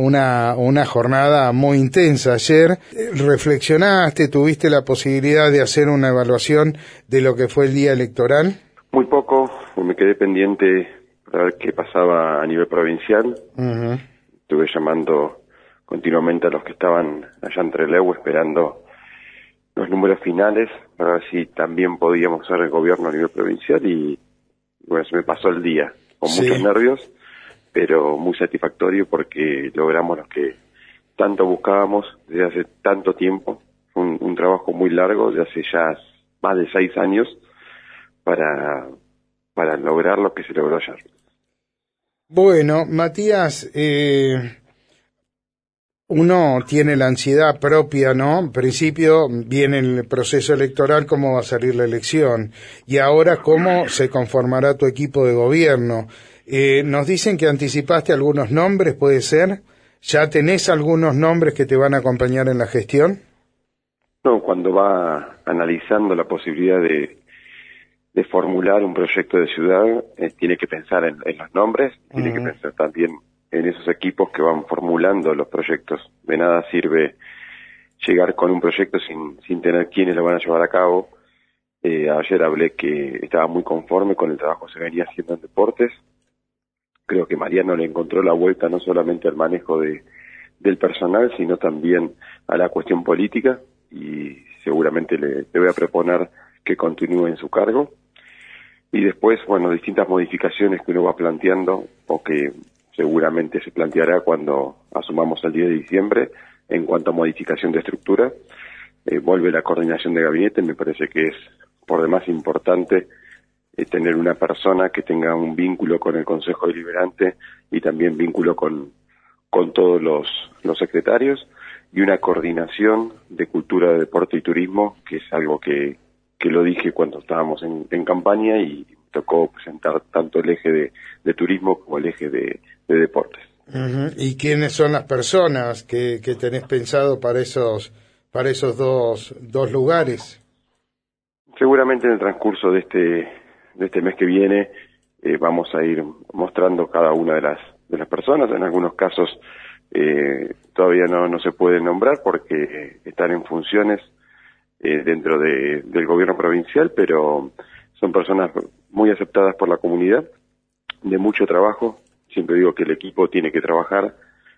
una jornada muy intensa ayer. ¿Reflexionaste, tuviste la posibilidad de hacer una evaluación de lo que fue el día electoral? Muy poco, me quedé pendiente para ver qué pasaba a nivel provincial. Uh-huh. Estuve llamando continuamente a los que estaban allá en Trelew esperando los números finales para ver si también podíamos hacer el gobierno a nivel provincial y bueno, se me pasó el día con muchos nervios, pero muy satisfactorio porque logramos lo que tanto buscábamos desde hace tanto tiempo. Fue un trabajo muy largo, de hace ya más de 6 años, para lograr lo que se logró ayer. Bueno, Matías, uno tiene la ansiedad propia, ¿no? En principio viene el proceso electoral, cómo va a salir la elección, y ahora cómo se conformará tu equipo de gobierno. Nos dicen que anticipaste algunos nombres, ¿puede ser? ¿Ya tenés algunos nombres que te van a acompañar en la gestión? No, cuando va analizando la posibilidad de formular un proyecto de ciudad, tiene que pensar en los nombres, tiene que pensar también en esos equipos que van formulando los proyectos. De nada sirve llegar con un proyecto sin tener quiénes lo van a llevar a cabo. Ayer hablé que estaba muy conforme con el trabajo que se venía haciendo en deportes. Creo que Mariano le encontró la vuelta no solamente al manejo del personal, sino también a la cuestión política, y seguramente le voy a proponer que continúe en su cargo. Y después, bueno, distintas modificaciones que uno va planteando o que seguramente se planteará cuando asumamos el 10 de diciembre en cuanto a modificación de estructura. Vuelve la coordinación de gabinete, me parece que es por demás importante tener una persona que tenga un vínculo con el Consejo Deliberante y también vínculo con todos los secretarios, y una coordinación de cultura, de deporte y turismo, que es algo que lo dije cuando estábamos en campaña y tocó presentar tanto el eje de turismo como el eje de deportes. Uh-huh. ¿Y quiénes son las personas que tenés pensado para esos dos lugares? Seguramente en el transcurso de este mes que viene vamos a ir mostrando cada una de las personas. En algunos casos todavía no se puede nombrar porque están en funciones dentro del gobierno provincial, pero son personas muy aceptadas por la comunidad, de mucho trabajo. Siempre digo que el equipo tiene que trabajar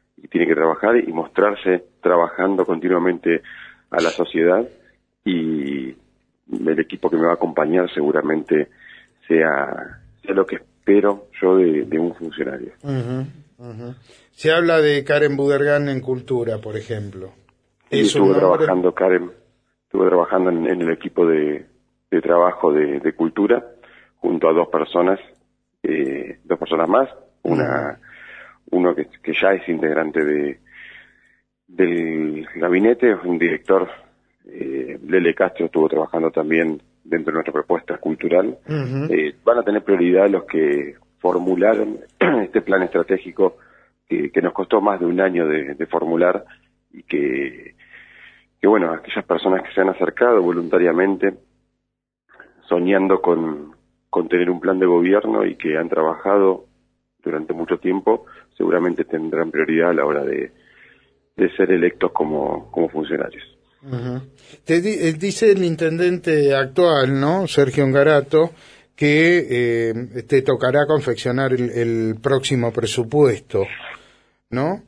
y mostrarse trabajando continuamente a la sociedad, y el equipo que me va a acompañar seguramente sea lo que espero yo de un funcionario. Uh-huh, uh-huh. Se habla de Karen Budergan en cultura, por ejemplo. Estuve trabajando en el equipo de trabajo de cultura junto a dos personas más, uno que ya es integrante del gabinete, un director, Lele Castro, estuvo trabajando también dentro de nuestra propuesta cultural. Uh-huh. Van a tener prioridad los que formularon este plan estratégico que nos costó más de un año de formular, y que bueno, aquellas personas que se han acercado voluntariamente soñando con tener un plan de gobierno y que han trabajado durante mucho tiempo, seguramente tendrán prioridad a la hora de ser electos como funcionarios. Uh-huh. Dice el intendente actual, ¿no?, Sergio Ngarato, que te tocará confeccionar el próximo presupuesto, ¿no?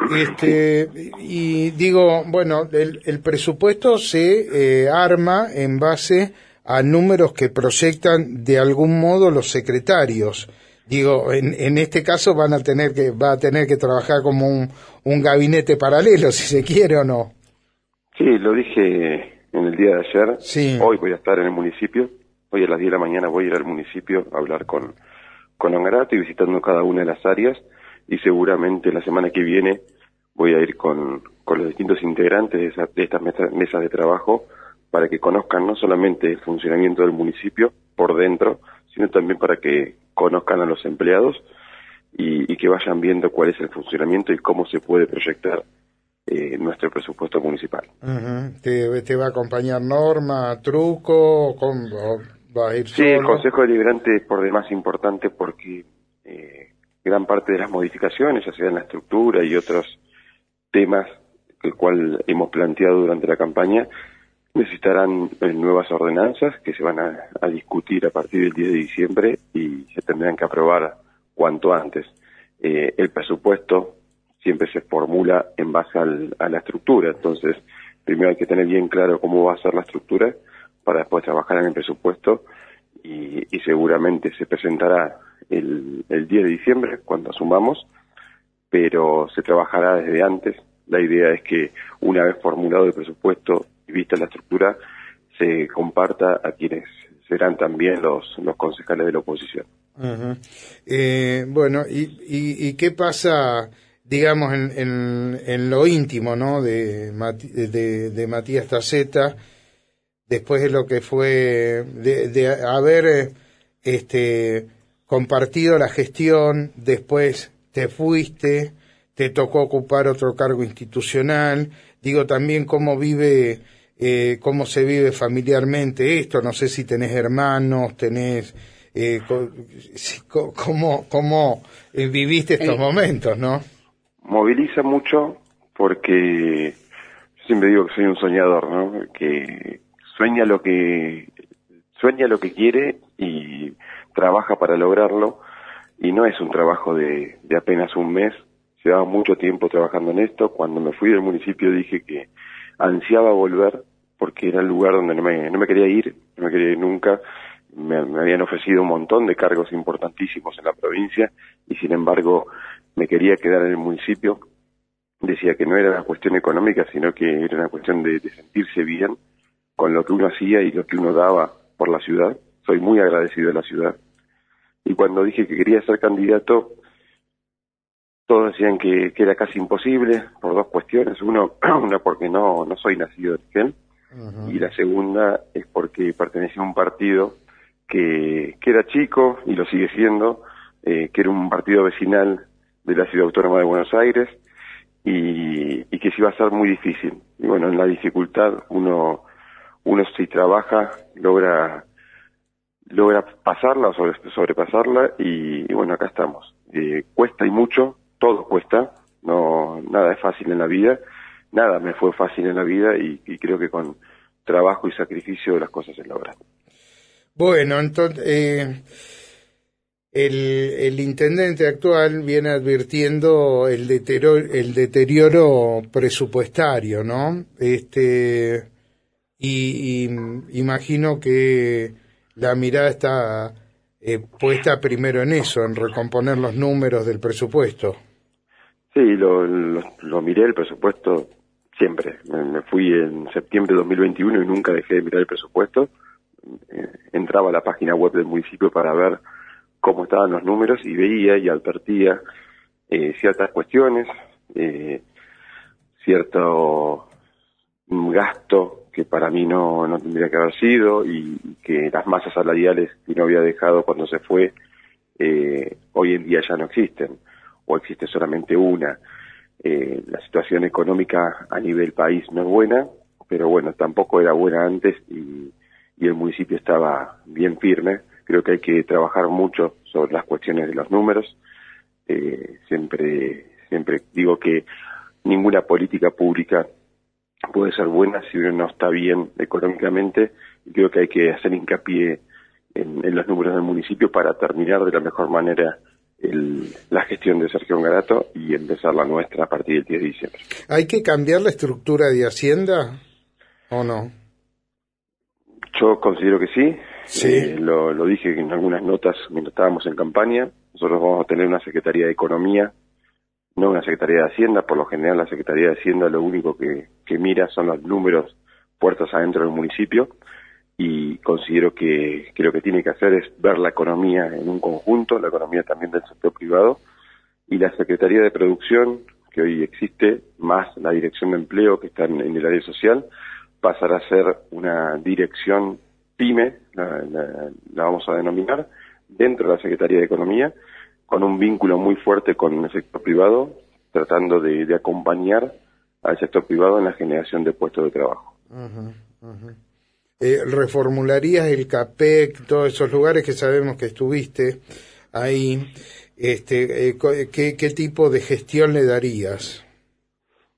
Y digo, bueno, el presupuesto se arma en base a números que proyectan de algún modo los secretarios. Digo, en este caso va a tener que trabajar como un gabinete paralelo, si se quiere o no. Sí, lo dije en el día de ayer. Sí. Hoy voy a estar en el municipio. Hoy a las 10 de la mañana voy a ir al municipio a hablar con Ngarato y visitando cada una de las áreas, y seguramente la semana que viene voy a ir con los distintos integrantes de estas mesas de trabajo para que conozcan no solamente el funcionamiento del municipio por dentro, sino también para que conozcan a los empleados y que vayan viendo cuál es el funcionamiento y cómo se puede proyectar nuestro presupuesto municipal. Uh-huh. ¿Te va a acompañar Norma, Truco? ¿Va a ir solo? Sí, el Consejo Deliberante es por demás importante porque gran parte de las modificaciones, ya sea en la estructura y otros temas el cual hemos planteado durante la campaña necesitarán nuevas ordenanzas que se van a discutir a partir del 10 de diciembre y se tendrán que aprobar cuanto antes. El presupuesto siempre se formula en base a la estructura, entonces primero hay que tener bien claro cómo va a ser la estructura para después trabajar en el presupuesto y seguramente se presentará el 10 de diciembre cuando asumamos, pero se trabajará desde antes. La idea es que una vez formulado el presupuesto y vista la estructura, se comparta a quienes serán también los concejales de la oposición. Uh-huh. Bueno, ¿y qué pasa, digamos, en lo íntimo, ¿no? de Matías Taceta, después de lo que fue, de haber compartido la gestión, después te fuiste, te tocó ocupar otro cargo institucional, digo también cómo se vive familiarmente esto, no sé si tenés hermanos, cómo viviste estos momentos, ¿no? Moviliza mucho porque siempre digo que soy un soñador, ¿no? Que sueña lo que quiere y trabaja para lograrlo, y no es un trabajo de apenas un mes. Llevaba mucho tiempo trabajando en esto. Cuando me fui del municipio dije que ansiaba volver porque era el lugar donde no me quería ir nunca. Me habían ofrecido un montón de cargos importantísimos en la provincia y sin embargo me quería quedar en el municipio. Decía que no era una cuestión económica, sino que era una cuestión de sentirse bien con lo que uno hacía y lo que uno daba por la ciudad. Soy muy agradecido de la ciudad. Y cuando dije que quería ser candidato, todos decían que era casi imposible por dos cuestiones. Una porque no soy nacido de Esquel, uh-huh. Y la segunda es porque pertenecía a un partido que era chico y lo sigue siendo, que era un partido vecinal de la Ciudad Autónoma de Buenos Aires y que se iba a ser muy difícil. Y bueno, en la dificultad uno si trabaja logra pasarla o sobrepasarla y bueno, acá estamos. Cuesta y mucho. Todo cuesta, nada es fácil en la vida, nada me fue fácil en la vida y creo que con trabajo y sacrificio las cosas se logran. Bueno, entonces el intendente actual viene advirtiendo el deterioro presupuestario, ¿no? Y imagino que la mirada está puesta primero en eso, en recomponer los números del presupuesto. Sí, lo miré el presupuesto siempre. Me fui en septiembre de 2021 y nunca dejé de mirar el presupuesto. Entraba a la página web del municipio para ver cómo estaban los números y veía y advertía ciertas cuestiones, cierto gasto que para mí no tendría que haber sido y que las masas salariales que no había dejado cuando se fue hoy en día ya no existen o existe solamente una. La situación económica a nivel país no es buena, pero bueno, tampoco era buena antes y el municipio estaba bien firme. Creo que hay que trabajar mucho sobre las cuestiones de los números. Siempre digo que ninguna política pública puede ser buena si uno no está bien económicamente, y creo que hay que hacer hincapié en los números del municipio para terminar de la mejor manera la gestión de Sergio Ngarato y empezar la nuestra a partir del 10 de diciembre. ¿Hay que cambiar la estructura de Hacienda o no? Yo considero que sí. Sí. Lo dije en algunas notas mientras estábamos en campaña. Nosotros vamos a tener una Secretaría de Economía, no una Secretaría de Hacienda. Por lo general la Secretaría de Hacienda lo único que mira son los números puertas adentro del municipio, y considero que lo que tiene que hacer es ver la economía en un conjunto, la economía también del sector privado, y la Secretaría de Producción, que hoy existe, más la Dirección de Empleo que está en el área social, pasará a ser una dirección PYME, la vamos a denominar, dentro de la Secretaría de Economía, con un vínculo muy fuerte con el sector privado, tratando de acompañar al sector privado en la generación de puestos de trabajo. Uh-huh, uh-huh. ¿Reformularías el CAPEC, todos esos lugares que sabemos que estuviste ahí? ¿Qué tipo de gestión le darías?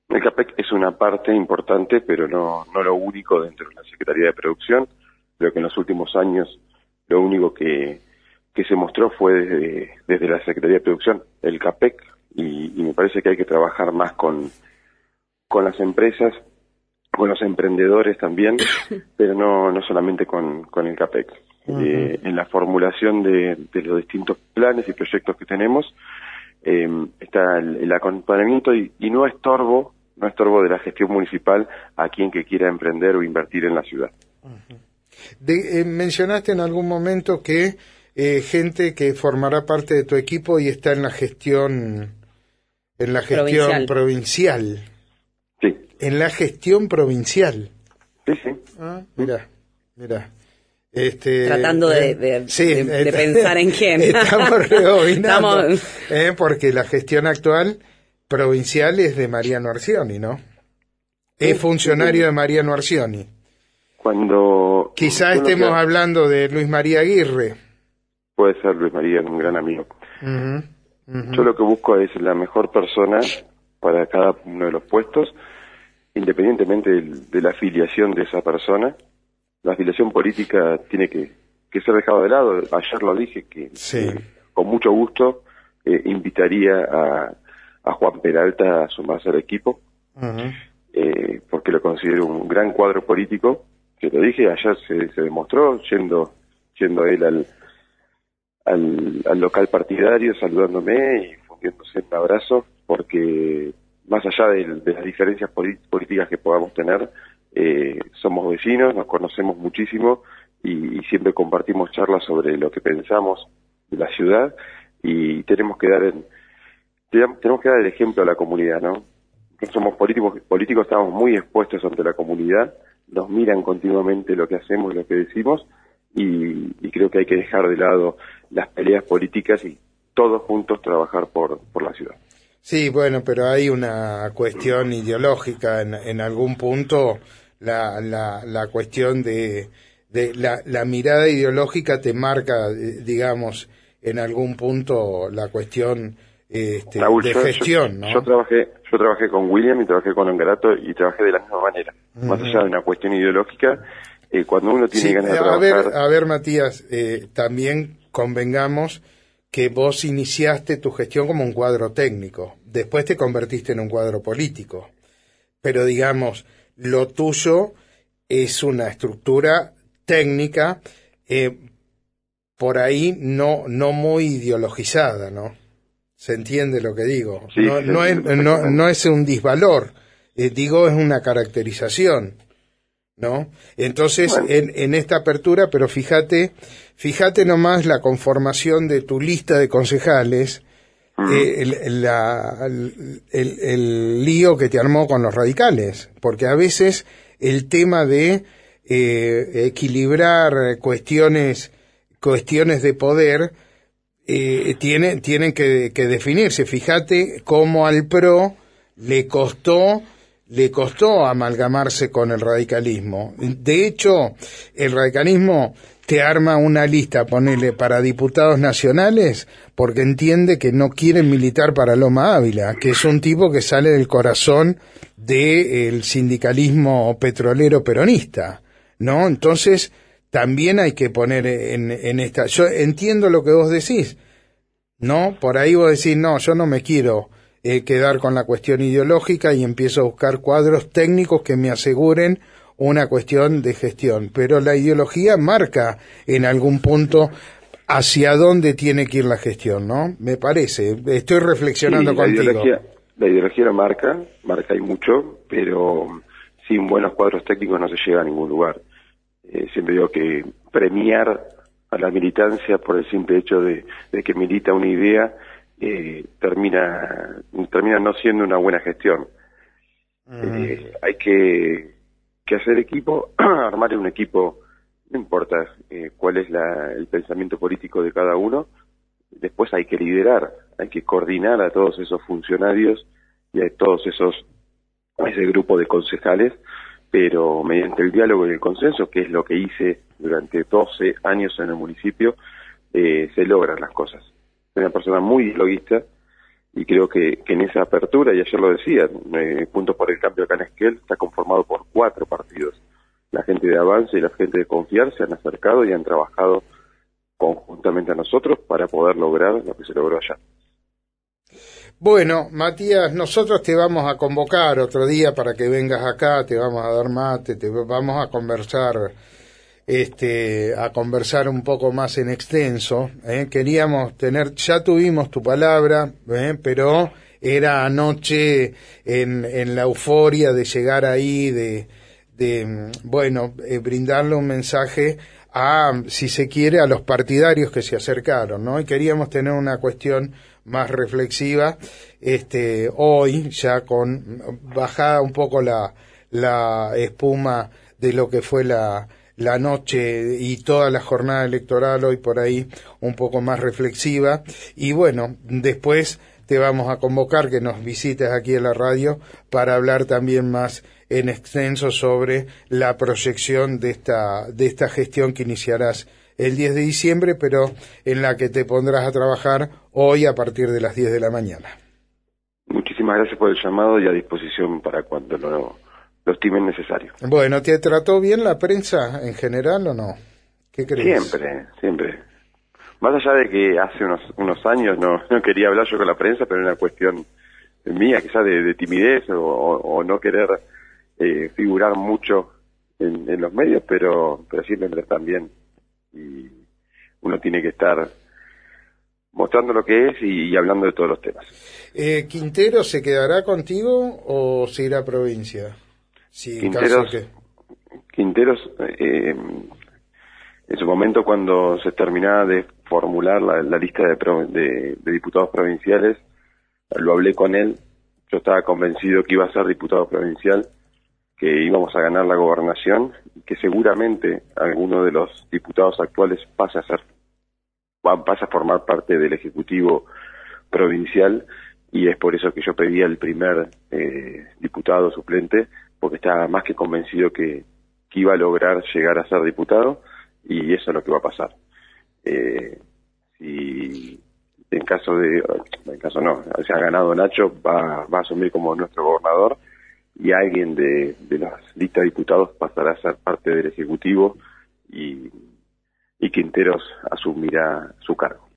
El CAPEC es una parte importante, pero no lo único dentro de la Secretaría de Producción. Creo que en los últimos años lo único que se mostró fue desde la Secretaría de Producción, el CAPEC, y me parece que hay que trabajar más con las empresas, con los emprendedores también, pero no solamente con el CAPEC. En la formulación de los distintos planes y proyectos que tenemos, está el acompañamiento y no estorbo de la gestión municipal a quien que quiera emprender o invertir en la ciudad. Mencionaste en algún momento que gente que formará parte de tu equipo y está en la gestión provincial. Sí. En la gestión provincial. Sí. Mira. Tratando de pensar en quién. Estamos rebobinando. Porque la gestión actual provincial es de Mariano Arcioni, ¿no? Es funcionario de Mariano Arcioni. Quizá estemos hablando de Luis María Aguirre. Puede ser Luis María, un gran amigo. Yo lo que busco es la mejor persona para cada uno de los puestos, independientemente de la afiliación de esa persona. La afiliación política tiene que ser dejada de lado. Ayer lo dije, que con mucho gusto invitaría a Juan Peralta a sumarse al equipo, porque lo considero un gran cuadro político, que lo dije, ayer se demostró yendo él al local partidario, saludándome y fundiéndose un abrazo, porque más allá de las diferencias políticas que podamos tener, somos vecinos, nos conocemos muchísimo y siempre compartimos charlas sobre lo que pensamos de la ciudad, y tenemos que dar el ejemplo a la comunidad, ¿no? Nosotros somos políticos, estamos muy expuestos ante la comunidad, nos miran continuamente lo que hacemos y lo que decimos, y creo que hay que dejar de lado las peleas políticas y todos juntos trabajar por la ciudad. Sí, bueno, pero hay una cuestión ideológica en algún punto. La cuestión de la mirada ideológica te marca, digamos, en algún punto la cuestión Raúl, de gestión, ¿no? Yo trabajé con William y trabajé con Ongarato y trabajé de la misma manera. Más allá de una cuestión ideológica, cuando uno tiene ganas de trabajar... A ver, Matías, también convengamos que vos iniciaste tu gestión como un cuadro técnico, después te convertiste en un cuadro político, pero digamos, lo tuyo es una estructura técnica, por ahí no muy ideologizada, ¿no? ¿Se entiende lo que digo? Sí, no es un disvalor, digo, es una caracterización, ¿no? Entonces, bueno, en esta apertura, pero fíjate nomás la conformación de tu lista de concejales, el lío que te armó con los radicales, porque a veces el tema de equilibrar cuestiones de poder tienen que definirse. Fíjate cómo al PRO le costó amalgamarse con el radicalismo. De hecho, el radicalismo te arma una lista, ponele, para diputados nacionales, porque entiende que no quieren militar para Loma Ávila, que es un tipo que sale del corazón del sindicalismo petrolero peronista, ¿no? Entonces, también hay que poner en esta... Yo entiendo lo que vos decís, ¿no? Por ahí vos decís, no, yo no me quiero quedar con la cuestión ideológica y empiezo a buscar cuadros técnicos que me aseguren una cuestión de gestión, pero la ideología marca en algún punto hacia dónde tiene que ir la gestión, ¿no? Me parece, estoy reflexionando contigo. La ideología la marca y mucho, pero sin buenos cuadros técnicos no se llega a ningún lugar. Siempre digo que premiar a la militancia por el simple hecho de que milita una idea termina no siendo una buena gestión. Hay que hacer equipo, armar un equipo, no importa cuál es el pensamiento político de cada uno, después hay que liderar, hay que coordinar a todos esos funcionarios y a todos ese grupo de concejales, pero mediante el diálogo y el consenso, que es lo que hice durante 12 años en el municipio, se logran las cosas. Soy una persona muy dialoguista y creo que en esa apertura, y ayer lo decía, Juntos por el Cambio acá en Esquel está conformado por 4 partidos. La gente de Avance y la gente de Confiar se han acercado y han trabajado conjuntamente a nosotros para poder lograr lo que se logró allá. Bueno, Matías, nosotros te vamos a convocar otro día para que vengas acá, te vamos a dar mate, te vamos a conversar un poco más en extenso. Queríamos ya tuvimos tu palabra, pero era anoche en la euforia de llegar ahí, brindarle un mensaje si se quiere, a los partidarios que se acercaron, ¿no? Y queríamos tener una cuestión más reflexiva, hoy, ya con bajada un poco la espuma de lo que fue la noche y toda la jornada electoral, hoy por ahí un poco más reflexiva. Y bueno, después te vamos a convocar que nos visites aquí en la radio para hablar también más en extenso sobre la proyección de esta gestión que iniciarás el 10 de diciembre, pero en la que te pondrás a trabajar hoy a partir de las 10 de la mañana. Muchísimas gracias por el llamado y a disposición para cuando lo estimen necesario. Bueno, ¿te trató bien la prensa en general o no? ¿Qué crees? Siempre. Más allá de que hace unos años no quería hablar yo con la prensa, pero era una cuestión mía, quizás de timidez o no querer figurar mucho en los medios, pero siempre me tratan bien y uno tiene que estar mostrando lo que es y hablando de todos los temas. ¿Quintero se quedará contigo o se irá a provincia? Sí, Quinteros, en su momento cuando se terminaba de formular la lista de diputados provinciales, lo hablé con él, yo estaba convencido que iba a ser diputado provincial, que íbamos a ganar la gobernación, y que seguramente alguno de los diputados actuales pase a formar parte del Ejecutivo provincial, y es por eso que yo pedía el primer diputado suplente, porque estaba más que convencido que iba a lograr llegar a ser diputado, y eso es lo que va a pasar. Si se ha ganado Nacho, va a asumir como nuestro gobernador, y alguien de las listas de diputados pasará a ser parte del Ejecutivo y Quinteros asumirá su cargo.